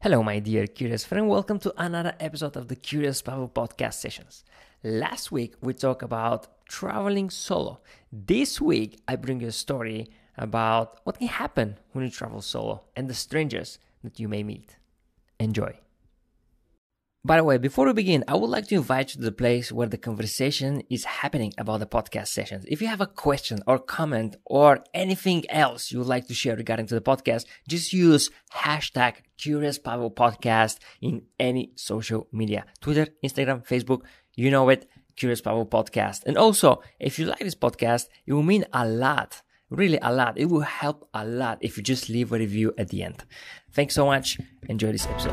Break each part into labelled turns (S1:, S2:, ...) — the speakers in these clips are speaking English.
S1: Hello, my dear curious friend. Welcome to another episode of the Curious Pavel podcast sessions. Last week, we talked about traveling solo. This week, I bring you a story about what can happen when you travel solo and the strangers that you may meet. Enjoy. By the way, before we begin, I would like to invite you to the place where the conversation is happening about the podcast sessions. If you have a question or comment or anything else you would like to share regarding to the podcast, just use hashtag Curious Pavel Podcast in any social media. Twitter, Instagram, Facebook, you know it, Curious Pavel Podcast. And also, if you like this podcast, it will mean a lot, really a lot. It will help a lot if you just leave a review at the end. Thanks so much. Enjoy this episode.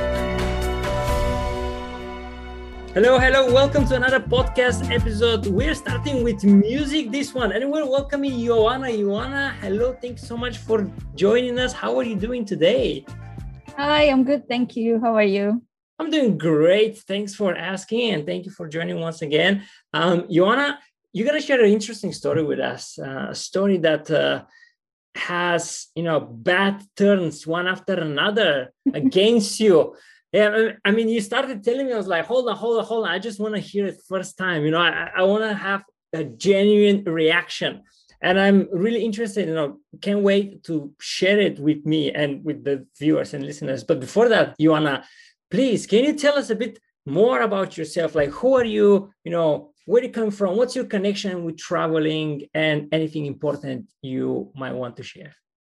S1: Hello, welcome to another podcast episode. We're starting with music this one, and we're welcoming Ioana. Ioana, hello, thanks so much for joining us. How are you doing today?
S2: Hi, I'm good, thank you. How are you?
S1: I'm doing great. Thanks for asking, and thank you for joining once again. Ioana, you're going to share an interesting story with us, a story that has, bad turns one after another against you. Yeah, I mean, you started telling me, I was like, hold on. I just want to hear it first time. I want to have a genuine reaction. And I'm really interested, can't wait to share it with me and with the viewers and listeners. But before that, Ioana, please, can you tell us a bit more about yourself? Like, who are you? Where do you come from? What's your connection with traveling and anything important you might want to share?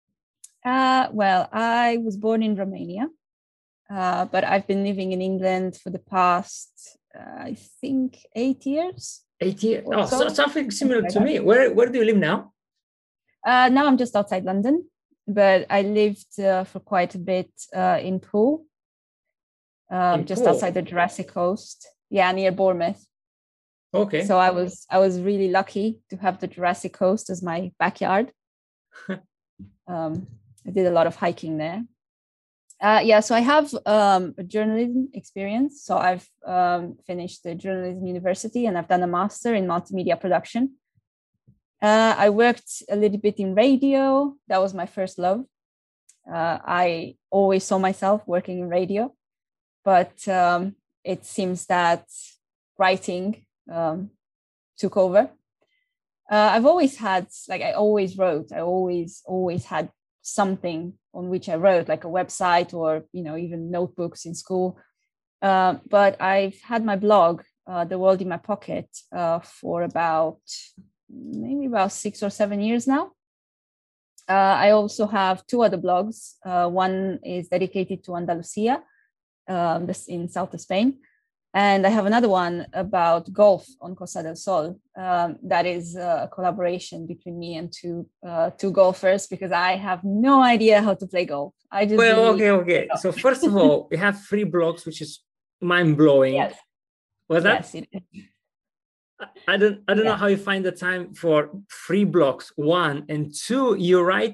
S2: Well, I was born in Romania. But I've been living in England for the past, I think, 8 years.
S1: 8 years? Oh, so something similar to me. Where do you live now?
S2: Now I'm just outside London, but I lived for quite a bit in Poole, just outside the Jurassic Coast. Yeah, near Bournemouth.
S1: Okay.
S2: So I was really lucky to have the Jurassic Coast as my backyard. I did a lot of hiking there. So I have a journalism experience. So I've finished the journalism university and I've done a master in multimedia production. I worked a little bit in radio. That was my first love. I always saw myself working in radio, but it seems that writing took over. I've always had, I always wrote. I always had something on which I wrote, like a website or, even notebooks in school. But I've had my blog, The World in My Pocket, for about 6 or 7 years now. I also have two other blogs. One is dedicated to Andalusia, this in south of Spain. And I have another one about golf on Costa del Sol. That is a collaboration between me and two golfers, because I have no idea how to play golf.
S1: Okay. So first of all, we have 3 blogs, which is mind-blowing.
S2: Yes.
S1: Was that?
S2: Yes, it is.
S1: I don't know how you find the time for 3 blogs. 1 and 2, you write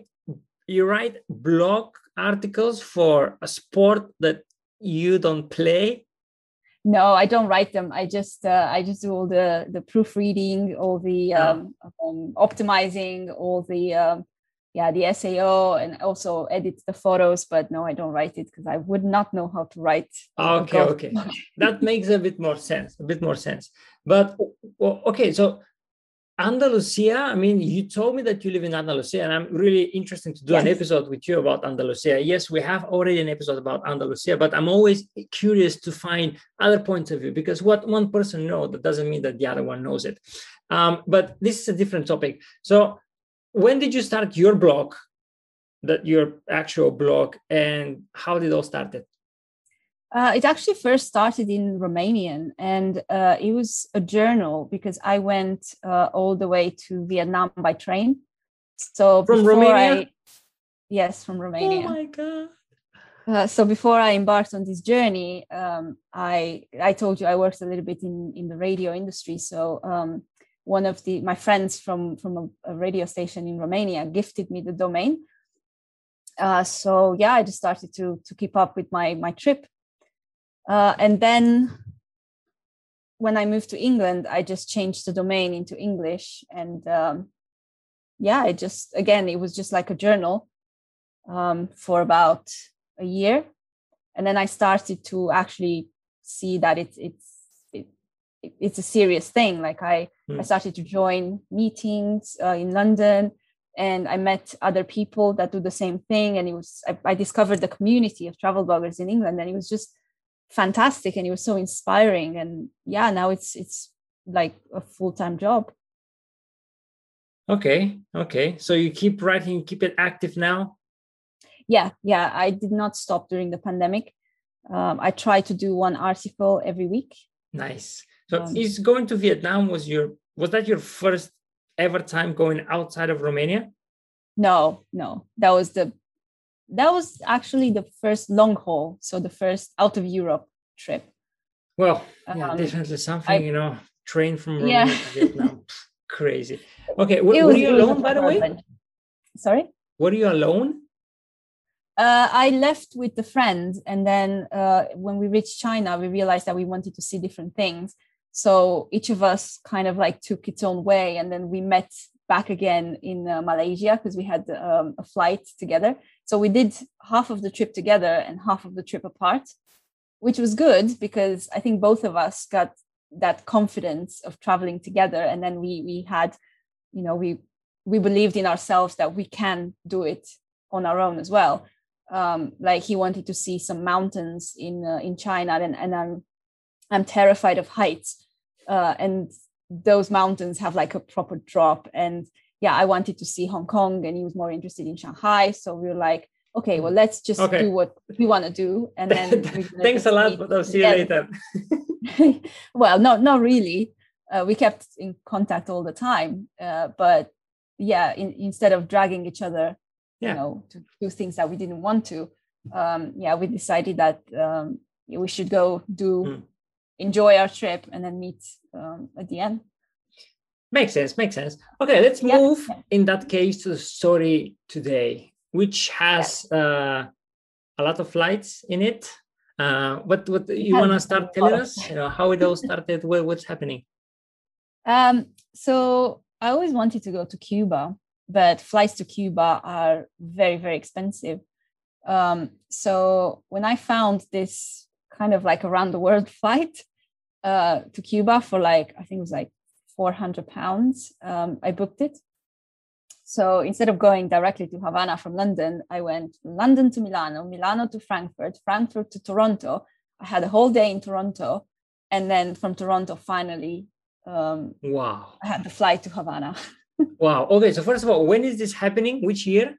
S1: blog articles for a sport that you don't play.
S2: No, I don't write them. I just do all the proofreading, all the optimizing, all the SEO, and also edit the photos. But no, I don't write it because I would not know how to write.
S1: Okay. That makes a bit more sense. But okay, so Andalusia, I mean, you told me that you live in Andalusia, and I'm really interested to do an episode with you about Andalusia. Yes, we have already an episode about Andalusia, but I'm always curious to find other points of view, because what one person knows, that doesn't mean that the other one knows it. But this is a different topic. So when did you start your blog, your actual blog, and how did it all started?
S2: It actually first started in Romanian, and it was a journal because I went all the way to Vietnam by train. So
S1: from Romania?
S2: Yes, from Romania.
S1: Oh my God.
S2: So before I embarked on this journey, I told you I worked a little bit in the radio industry. So one of my friends from a radio station in Romania gifted me the domain. I just started to keep up with my trip. And then when I moved to England, I just changed the domain into English. And it was just like a journal for about a year. And then I started to actually see that it's a serious thing. Like I started to join meetings in London, and I met other people that do the same thing. And I discovered the community of travel bloggers in England, and it was just fantastic, and it was so inspiring. And yeah, now it's like a full-time job.
S1: Okay. So you keep writing, you keep it active now?
S2: Yeah. I did not stop during the pandemic. I try to do one article every week.
S1: Nice. So is going to Vietnam was that your first ever time going outside of Romania?
S2: No. That was actually the first long haul. So the first out of Europe trip.
S1: Well, yeah, definitely something, train from Romania to Vietnam. Crazy. Okay. Were you alone, by the way?
S2: Sorry?
S1: Were you alone?
S2: I left with a friend, and then when we reached China, we realized that we wanted to see different things. So each of us kind of like took its own way, and then we met back again in Malaysia because we had a flight together. So we did half of the trip together and half of the trip apart, which was good because I think both of us got that confidence of traveling together. And then we had, we believed in ourselves that we can do it on our own as well. Like he wanted to see some mountains in China, and I'm terrified of heights, and those mountains have like a proper drop. And yeah, I wanted to see Hong Kong, and he was more interested in Shanghai. So we were like, okay, well, let's just do what we want to do, and then
S1: thanks a lot, but I'll see you later.
S2: Well, not really. We kept in contact all the time, but yeah, instead of dragging each other, to do things that we didn't want to, we decided that we should go enjoy our trip and then meet at the end.
S1: Makes sense. Okay, let's move in that case to the story today, which has a lot of flights in it. What you want to start telling us? How it all started? What's happening?
S2: So I always wanted to go to Cuba, but flights to Cuba are very, very expensive. So when I found this kind of like around the world flight to Cuba for I think it was like £400, I booked it. So instead of going directly to Havana from London, I went London to Milano, Milano to Frankfurt, Frankfurt to Toronto. I had a whole day in Toronto. And then from Toronto, finally,
S1: wow,
S2: I had the flight to Havana.
S1: Wow. Okay. So first of all, when is this happening? Which year?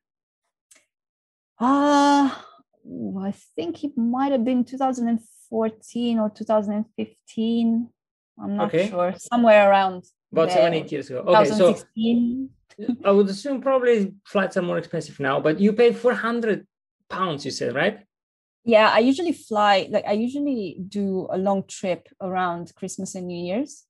S2: I think it might have been 2014 or 2015. I'm not sure. Somewhere around
S1: about 7-8 years ago. Okay.
S2: 2016.
S1: So I would assume probably flights are more expensive now, but you paid £400, you said, right?
S2: Yeah, I usually I usually do a long trip around Christmas and New Year's.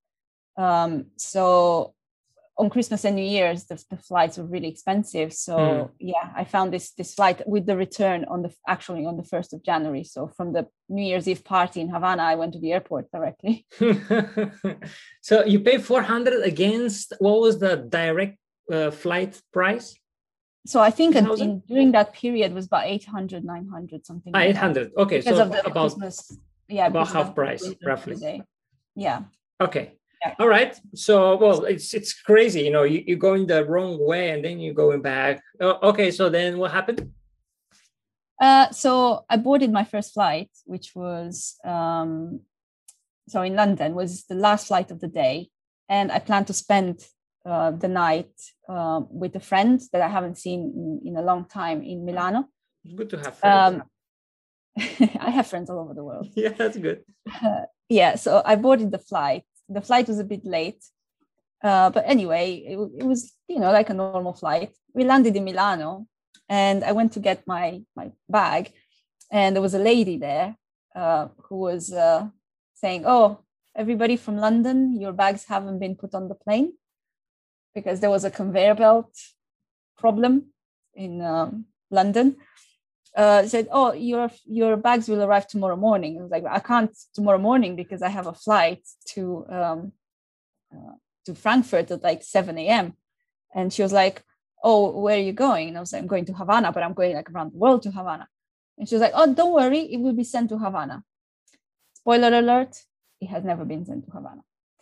S2: So on Christmas and New Year's, the flights were really expensive. So yeah, I found this flight with the return on the 1st of January. So from the New Year's Eve party in Havana, I went to the airport directly.
S1: So you paid $400 against, what was the direct flight price?
S2: So I think during that period was about 800, 900, something.
S1: 800. Okay.
S2: Because
S1: so
S2: of the
S1: about
S2: Christmas,
S1: about half price, roughly.
S2: Yeah.
S1: Okay. Yeah. All right. So, well, it's crazy. You're going the wrong way and then you're going back. Okay. So then what happened?
S2: So I boarded my first flight, which was, in London, was the last flight of the day. And I planned to spend the night with a friend that I haven't seen in a long time in Milano.
S1: It's good to have friends.
S2: I have friends all over the world.
S1: Yeah, that's good.
S2: So I boarded the flight. The flight was a bit late, but anyway, it was, like a normal flight. We landed in Milano, and I went to get my bag, and there was a lady there who was saying, "Oh, everybody from London, your bags haven't been put on the plane because there was a conveyor belt problem in London." Said, "Oh, your bags will arrive tomorrow morning." I was like, "I can't tomorrow morning because I have a flight to Frankfurt at like 7 a.m. And she was like, "Oh, where are you going?" And I was like, "I'm going to Havana, but I'm going like around the world to Havana." And she was like, oh, don't worry, it will be sent to Havana. Spoiler alert, it has never been sent to Havana.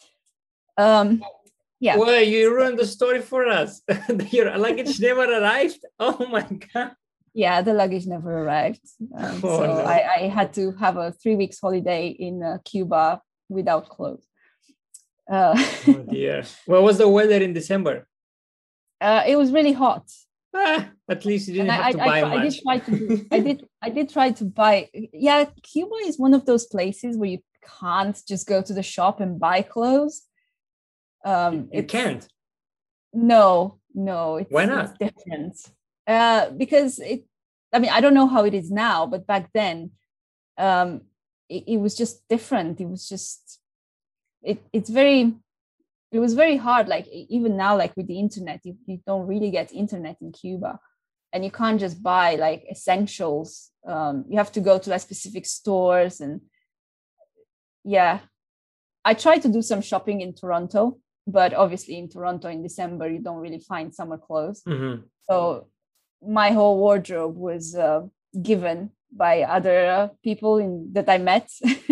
S2: Yeah.
S1: Well, you ruined the story for us. Your luggage never arrived. Oh my God.
S2: Yeah, the luggage never arrived. No. I had to have a 3 weeks holiday in Cuba without clothes.
S1: Oh dear. What was the weather in December?
S2: It was really hot.
S1: At least you didn't have to buy much.
S2: I did try to buy. Yeah, Cuba is one of those places where you can't just go to the shop and buy clothes.
S1: You can't.
S2: No.
S1: Why not?
S2: It's different. Because I don't know how it is now, but back then, it was just different. It was just, it was very hard. Like even now, like with the internet, you don't really get internet in Cuba, and you can't just buy like essentials. You have to go to like specific stores, and yeah, I tried to do some shopping in Toronto, but obviously in Toronto in December, you don't really find summer clothes.
S1: Mm-hmm.
S2: So my whole wardrobe was given by other people that I met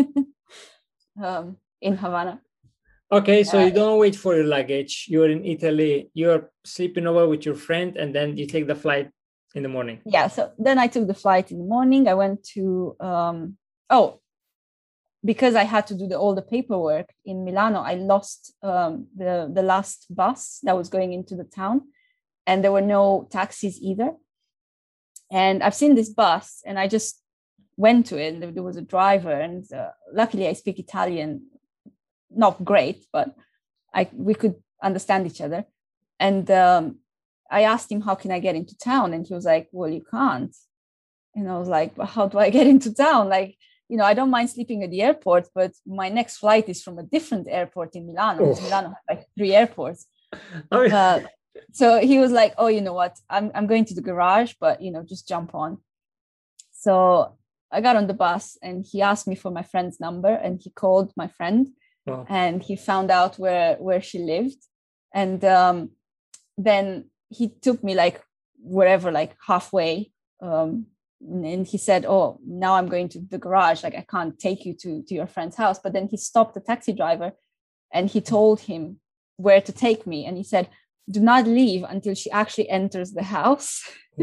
S2: in Havana.
S1: Okay, so you don't wait for your luggage. You're in Italy. You're sleeping over with your friend, and then you take the flight in the morning.
S2: Yeah, so then I took the flight in the morning. I went to because I had to do all the paperwork in Milano. I lost the last bus that was going into the town, and there were no taxis either. And I've seen this bus, and I just went to it. There was a driver, and luckily I speak Italian, not great, but we could understand each other. And I asked him, how can I get into town? And he was like, well, you can't. And I was like, well, how do I get into town? Like, I don't mind sleeping at the airport, but my next flight is from a different airport in Milano. Because Milano has like 3 airports. So he was like, oh, you know what? I'm going to the garage, but, just jump on. So I got on the bus, and he asked me for my friend's number, and he called my friend. Wow. And he found out where she lived. And then he took me like wherever, like halfway. And he said, oh, now I'm going to the garage. Like, I can't take you to your friend's house. But then he stopped the taxi driver, and he told him where to take me. And he said, do not leave until she actually enters the house.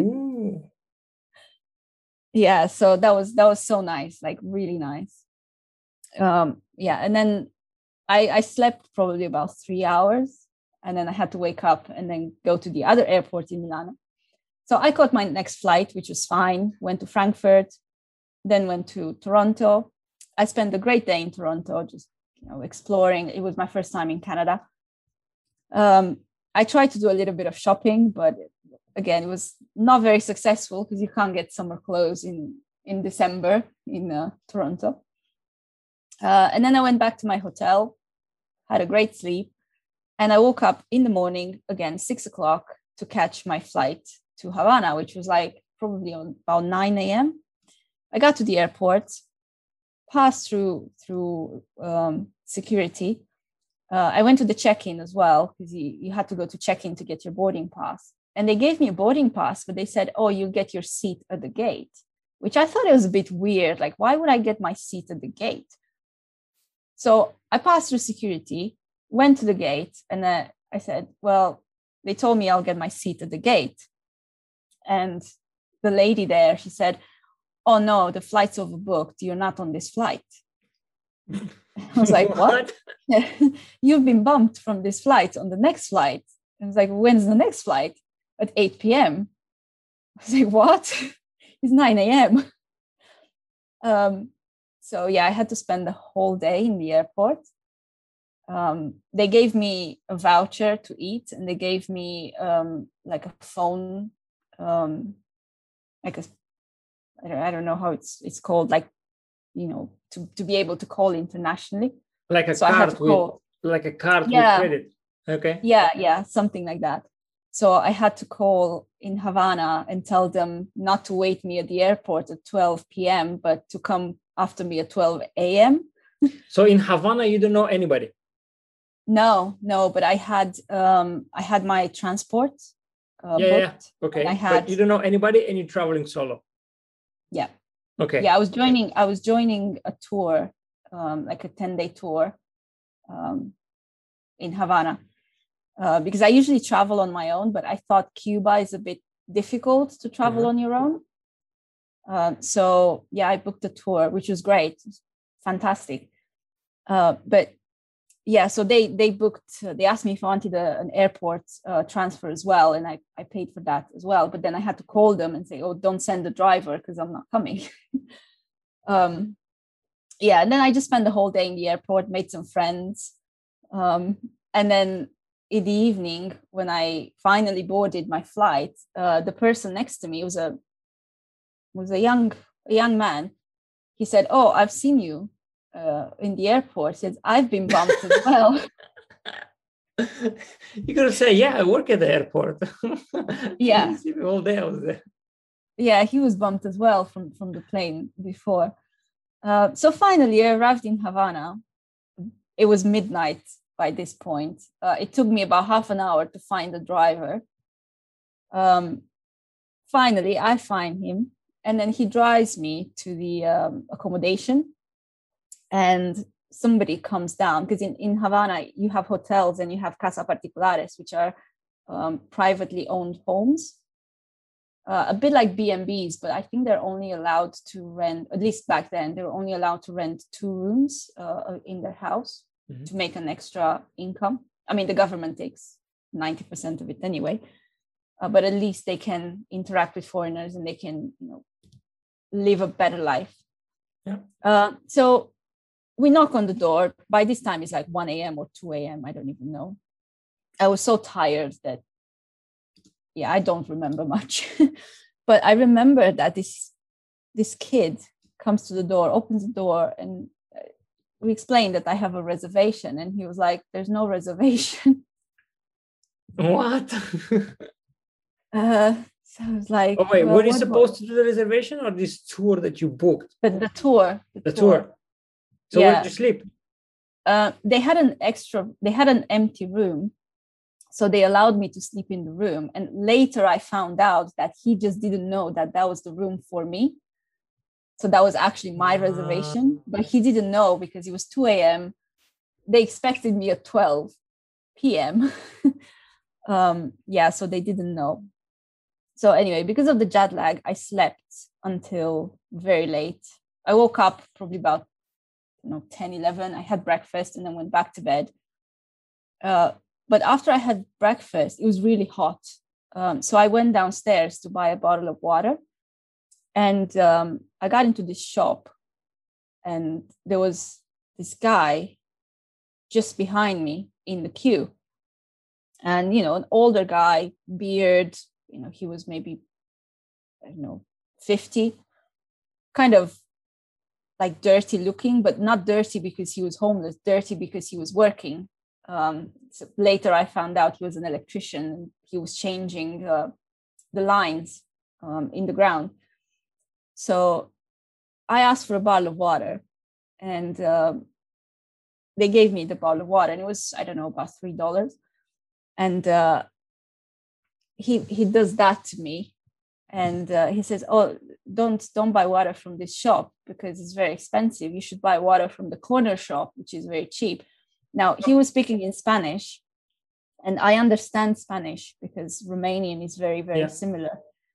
S2: Yeah, so that was so nice, like really nice. Yeah, and then I slept probably about 3 hours, and then I had to wake up and then go to the other airport in Milano. So I caught my next flight, which was fine, went to Frankfurt, then went to Toronto. I spent a great day in Toronto, just exploring. It was my first time in Canada. I tried to do a little bit of shopping, but again, it was not very successful because you can't get summer clothes in December in Toronto. And then I went back to my hotel, had a great sleep, and I woke up in the morning, again, 6 o'clock, to catch my flight to Havana, which was like probably on about 9 a.m. I got to the airport, passed through security. I went to the check-in as well, because you had to go to check-in to get your boarding pass. And they gave me a boarding pass, but they said, oh, you get your seat at the gate, which I thought it was a bit weird. Like, why would I get my seat at the gate? So I passed through security, went to the gate, and I said, well, they told me I'll get my seat at the gate. And the lady there, she said, oh, no, the flight's overbooked. You're not on this flight. I was like, what? You've been bumped from this flight on the next flight. I was like, when's the next flight? At 8 p.m. I was like, what? It's 9 a.m. So yeah, I had to spend the whole day in the airport. They gave me a voucher to eat, and they gave me like a phone, like I don't know how it's called, like, to be able to call internationally.
S1: Like a card with credit. Okay.
S2: Yeah, something like that. So I had to call in Havana and tell them not to wait me at the airport at 12 p.m., but to come after me at 12 a.m.
S1: So in Havana, you don't know anybody?
S2: No, but I had my transport booked.
S1: Yeah. Okay. But you don't know anybody, and you're traveling solo.
S2: Yeah.
S1: Okay.
S2: Yeah, I was joining a tour, like a 10-day tour in Havana, because I usually travel on my own, but I thought Cuba is a bit difficult to travel on your own. So yeah, I booked a tour, which was great, fantastic. But yeah, so they booked. They asked me if I wanted an airport transfer as well, and I paid for that as well. But then I had to call them and say, "Oh, don't send the driver because I'm not coming." Yeah, and then I just spent the whole day in the airport, made some friends, and then in the evening when I finally boarded my flight, the person next to me was a young man. He said, "Oh, I've seen you in the airport." He said, "I've been bumped as well."
S1: You gotta say, yeah, I work at the airport.
S2: Yeah.
S1: All day I was there.
S2: Yeah, he was bumped as well from the plane before. So finally, I arrived in Havana. It was midnight by this point. It took me about half an hour to find the driver. Finally, I find him, and then he drives me to the accommodation, and somebody comes down, because in Havana, you have hotels and you have casa particulares, which are privately owned homes. A bit like B&Bs, but I think they're only allowed to rent, at least back then, they were only allowed to rent 2 rooms in their house to make an extra income. I mean, the government takes 90% of it anyway, but at least they can interact with foreigners and they can, live a better life.
S1: Yeah.
S2: So we knock on the door. By this time, it's like 1 a.m. or 2 a.m. I don't even know. I was so tired that, I don't remember much. But I remember that this kid comes to the door, opens the door, and we explained that I have a reservation. And he was like, "There's no reservation."
S1: What?
S2: So I was like,
S1: "Oh wait, were you supposed to do the reservation or this tour that you booked?"
S2: The tour.
S1: The tour. So where did you sleep?
S2: They had an empty room. So they allowed me to sleep in the room. And later I found out that he just didn't know that that was the room for me. So that was actually my reservation, but he didn't know because it was 2 a.m. They expected me at 12 p.m. So they didn't know. So anyway, because of the jet lag, I slept until very late. I woke up probably about 10, 11. I had breakfast and then went back to bed. But after I had breakfast, it was really hot. So I went downstairs to buy a bottle of water. And I got into this shop. And there was this guy just behind me in the queue. And, an older guy, beard, he was maybe, 50, kind of like dirty looking, but not dirty because he was homeless, dirty because he was working. So later I found out he was an electrician. He was changing the lines in the ground. So I asked for a bottle of water, and they gave me the bottle of water, and it was, I don't know, about $3. And he does that to me, and he says, "Oh, don't buy water from this shop because it's very expensive. You should buy water from the corner shop, which is very cheap." Now, he was speaking in Spanish, and I understand Spanish because Romanian is very, very similar.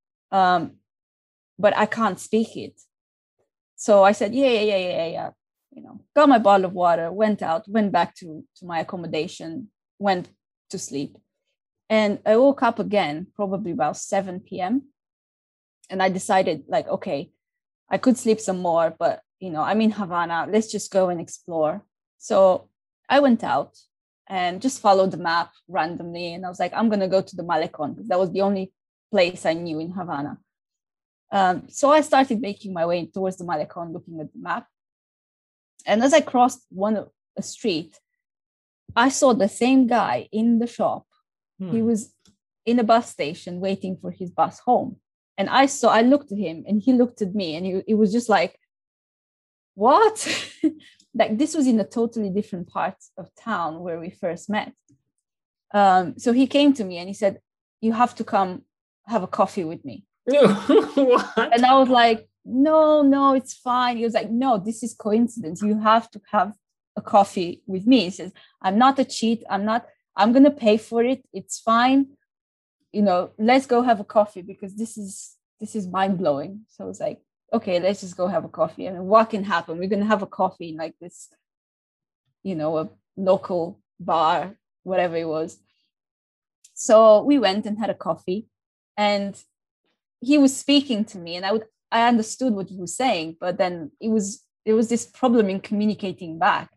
S2: But I can't speak it. So I said, yeah. Got my bottle of water, went out, went back to my accommodation, went to sleep. And I woke up again, probably about 7 p.m. And I decided, like, okay, I could sleep some more, but, I'm in Havana. Let's just go and explore. So I went out and just followed the map randomly. And I was like, I'm going to go to the Malecon because that was the only place I knew in Havana. So I started making my way towards the Malecon, looking at the map. And as I crossed a street, I saw the same guy in the shop. He was in a bus station waiting for his bus home. And I looked at him and he looked at me, and it was just like, what? Like, this was in a totally different part of town where we first met. So he came to me and he said, "You have to come have a coffee with me."
S1: What?
S2: And I was like, no, it's fine. He was like, no, this is coincidence. You have to have a coffee with me. He says, I'm not a cheat. I'm going to pay for it. It's fine. Let's go have a coffee because this is mind blowing. So I was like, okay, let's just go have a coffee. And what can happen? We're going to have a coffee in like this, a local bar, whatever it was. So we went and had a coffee, and he was speaking to me, and I understood what he was saying, but then there was this problem in communicating back.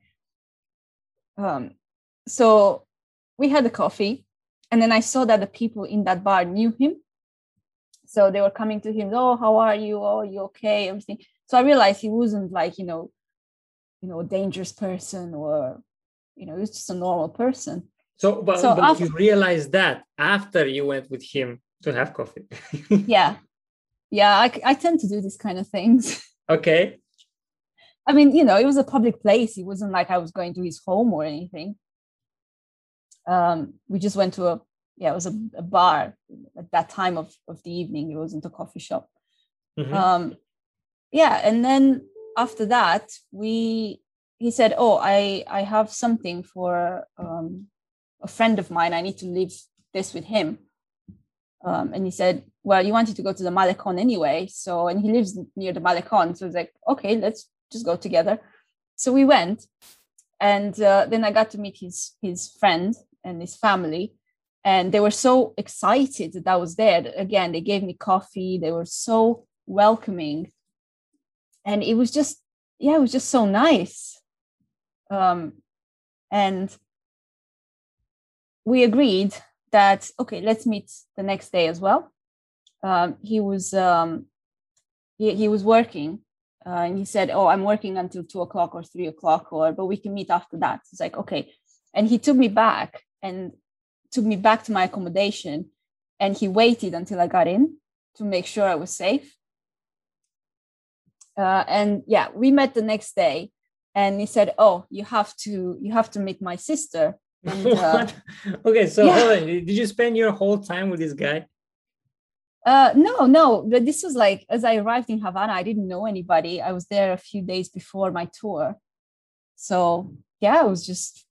S2: So we had a coffee, and then I saw that the people in that bar knew him. So they were coming to him, oh, how are you? Oh, you okay? Everything. So I realized he wasn't like, a dangerous person, or, he was just a normal person.
S1: But you realized that after you went with him to have coffee.
S2: Yeah. I tend to do these kind of things.
S1: Okay.
S2: I mean, it was a public place. It wasn't like I was going to his home or anything. We just went to it was a bar at that time of the evening. It wasn't a coffee shop. Mm-hmm. And then after that, he said, oh, I have something for a friend of mine. I need to leave this with him. And he said, well, you wanted to go to the Malecon anyway. And he lives near the Malecon. So I was like, okay, let's just go together. So we went. And then I got to meet his friend and his family. And they were so excited that I was there. Again, they gave me coffee. They were so welcoming. And it was just so nice. And we agreed that, okay, let's meet the next day as well. He was working, and he said, oh, I'm working until 2:00 or 3:00, but we can meet after that. It's like, okay. And he took me back to my accommodation, and he waited until I got in to make sure I was safe. We met the next day, and he said, oh, you have to meet my sister. And,
S1: what? Okay, so hold on. Did you spend your whole time with this guy?
S2: No, but this was like, as I arrived in Havana, I didn't know anybody. I was there a few days before my tour. So it was just,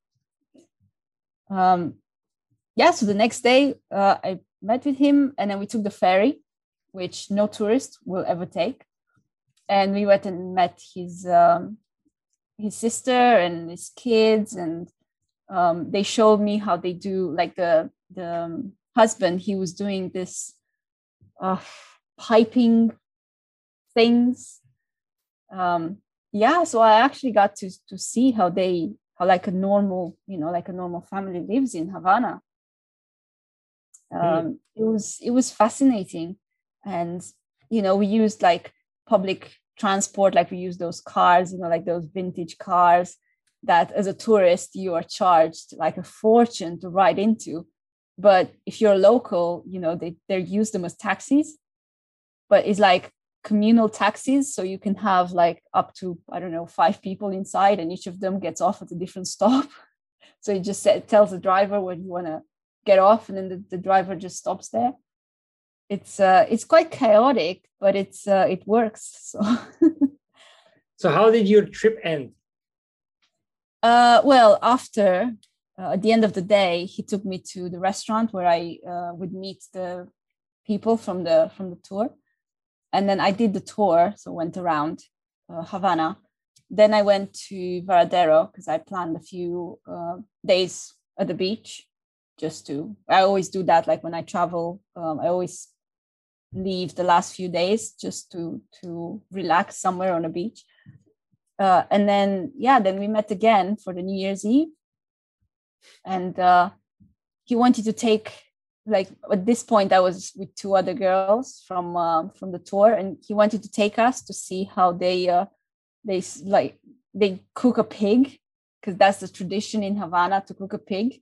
S2: so the next day I met with him, and then we took the ferry, which no tourist will ever take. And we went and met his sister and his kids, and they showed me how they do, like the husband, he was doing this piping things. So I actually got to see how like a normal family lives in Havana. It was fascinating. And we used like public transport, like we used those cars, like those vintage cars that as a tourist you are charged like a fortune to ride into. But if you're local, they use them as taxis, but it's like communal taxis. So you can have like up to, 5 people inside, and each of them gets off at a different stop. So it just tells the driver where you want to get off, and then the driver just stops there. It's quite chaotic, but it works.
S1: So how did your trip end?
S2: Well, after at the end of the day, he took me to the restaurant where I would meet the people from the tour, and then I did the tour. So went around Havana. Then I went to Varadero because I planned a few days at the beach. I always do that. Like when I travel, I always leave the last few days just to relax somewhere on a beach. And then we met again for the New Year's Eve. And he wanted to take, like at this point I was with 2 other girls from the tour, and he wanted to take us to see how they cook a pig, because that's the tradition in Havana to cook a pig.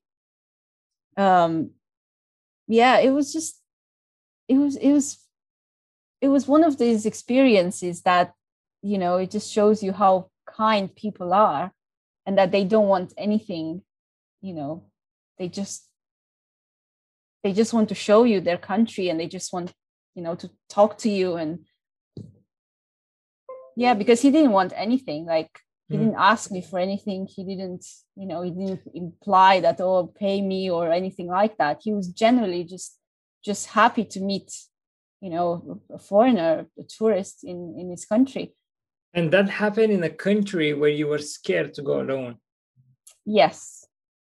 S2: It was one of these experiences that, it just shows you how kind people are, and that they don't want anything, they just want to show you their country, and they just want, to talk to you. And Yeah, because he didn't want anything. Like he didn't ask me for anything. He didn't, he didn't imply that, oh, pay me or anything like that. He was generally just happy to meet, a foreigner, a tourist in his country.
S1: And that happened in a country where you were scared to go alone.
S2: Yes.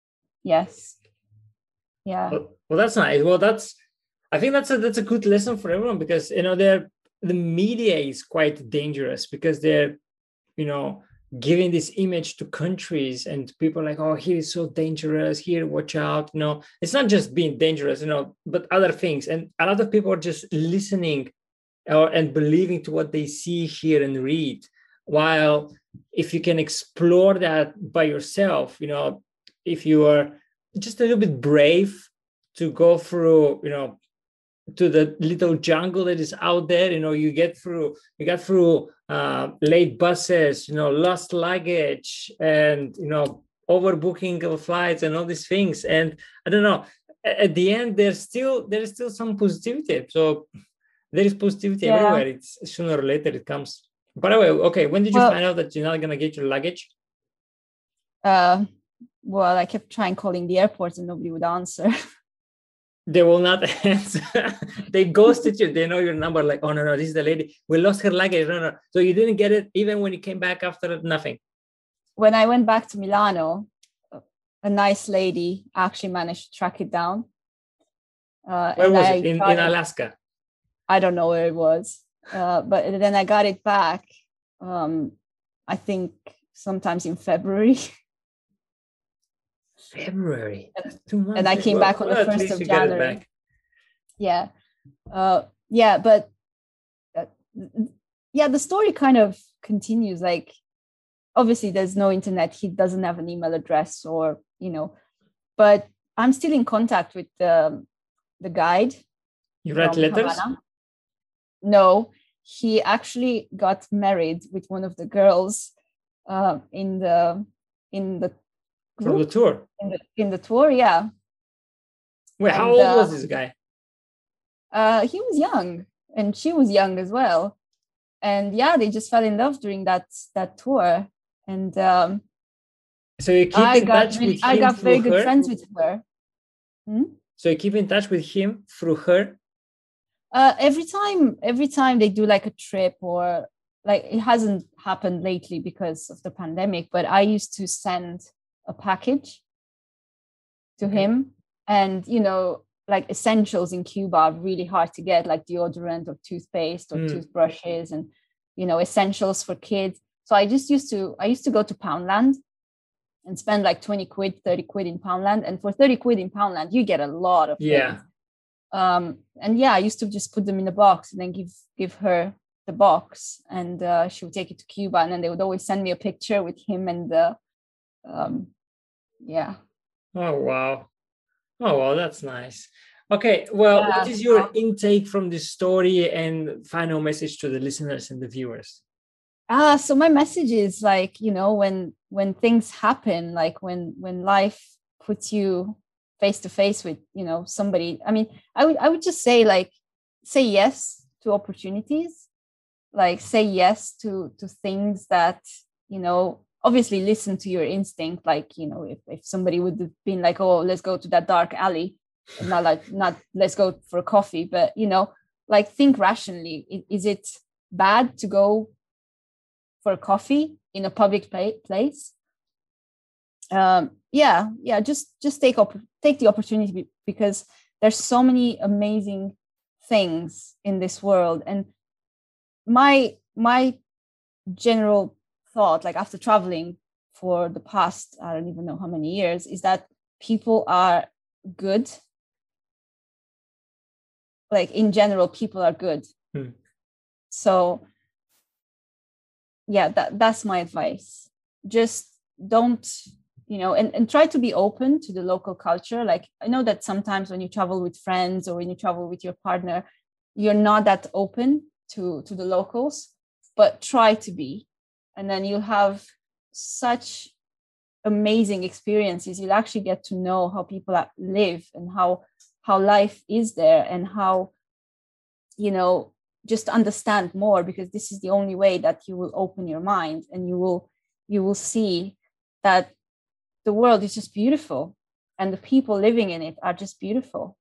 S2: Yeah.
S1: Well, that's nice. Well, I think that's a good lesson for everyone, because the media is quite dangerous, because they're giving this image to countries, and people are like, oh, here is so dangerous, here, watch out. It's not just being dangerous, but other things. And a lot of people are just listening and believing to what they see, hear, and read. While if you can explore that by yourself, if you are just a little bit brave to go through, to the little jungle that is out there, you got through late buses, lost luggage, and overbooking of flights and all these things. And I don't know, at the end there is still some positivity. So there is positivity everywhere. It's sooner or later it comes. By the way, okay, when did you find out that you're not gonna get your luggage?
S2: Well, I kept trying calling the airport and nobody would answer.
S1: They will not answer. They ghosted you. They know your number. Like, oh, no, this is the lady. We lost her luggage. No. So you didn't get it even when you came back after nothing?
S2: When I went back to Milano, a nice lady actually managed to track it down.
S1: Where was it? In Alaska?
S2: I don't know where it was. But then I got it back, I think sometimes in February.
S1: February.
S2: And I came back on the 1st of January. Yeah. But the story kind of continues. Like, obviously there's no internet. He doesn't have an email address but I'm still in contact with the guide.
S1: You write letters?
S2: Havana. No, he actually got married with one of the girls in the group,
S1: from the tour.
S2: In the tour, yeah.
S1: Wait, how old was this guy?
S2: He was young, and she was young as well. And yeah, they just fell in love during that tour. And
S1: so you keep in touch with him?
S2: I got very good friends with her.
S1: So you keep in touch with him through her?
S2: Every time they do like a trip, or like, it hasn't happened lately because of the pandemic, but I used to send a package to him. And like essentials in Cuba are really hard to get, like deodorant or toothpaste or toothbrushes, and essentials for kids. So I used to go to Poundland and spend like 20 quid, 30 quid in Poundland. And for 30 quid in Poundland, you get a lot of things. And I used to just put them in a box and then give her the box, and she would take it to Cuba, and then they would always send me a picture with him and
S1: Oh wow, that's nice. Okay, well, what is your intake from this story and final message to the listeners and the viewers?
S2: So my message is, like, when things happen, like when life puts you face to face with somebody, I mean, I would just say, like, say yes to opportunities, like say yes to things that obviously listen to your instinct. Like, if somebody would have been like, oh, let's go to that dark alley, and not let's go for a coffee, but like, think rationally. Is it bad to go for a coffee in a public place? Just take the opportunity, because there's so many amazing things in this world. And my general thought, like, after traveling for the past, I don't even know how many years, is that people are good. Like, in general, people are good. So that's my advice. Just don't, and try to be open to the local culture. Like, I know that sometimes when you travel with friends or when you travel with your partner, you're not that open to the locals, but try to be. And then you'll have such amazing experiences. You'll actually get to know how people live and how life is there, and how just understand more, because this is the only way that you will open your mind, and you will see that the world is just beautiful, and the people living in it are just beautiful.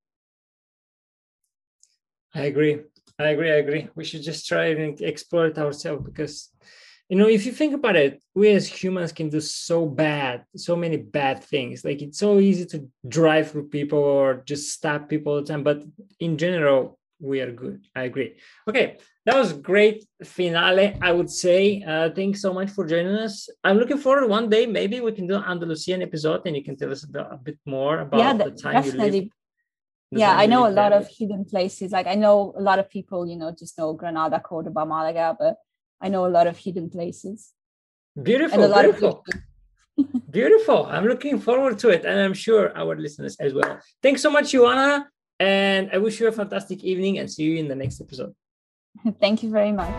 S1: I agree. We should just try and explore it ourselves, because, if you think about it, we as humans can do so many bad things. Like, it's so easy to drive through people or just stab people all the time. But in general, we are good. I agree. Okay, that was great finale, I would say. Thanks so much for joining us. I'm looking forward one day, maybe we can do an Andalusian episode, and you can tell us a bit more about the time
S2: definitely.
S1: you live.
S2: Yeah, I know a lot of hidden places. Like, I know a lot of people, just know Granada, Cordoba, Malaga, but I know a lot of hidden places.
S1: Beautiful. Beautiful. I'm looking forward to it, and I'm sure our listeners as well. Thanks so much, Ioana, and I wish you a fantastic evening, and see you in the next episode.
S2: Thank you very much.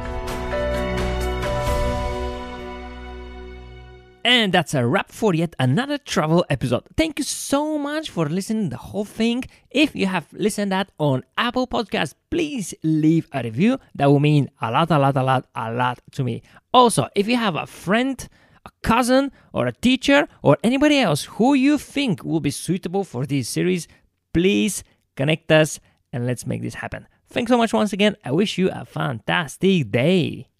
S1: And that's a wrap for yet another travel episode. Thank you so much for listening the whole thing. If you have listened that on Apple Podcasts, please leave a review. That will mean a lot to me. Also, if you have a friend, a cousin, or a teacher, or anybody else who you think will be suitable for this series, please connect us and let's make this happen. Thanks so much once again. I wish you a fantastic day.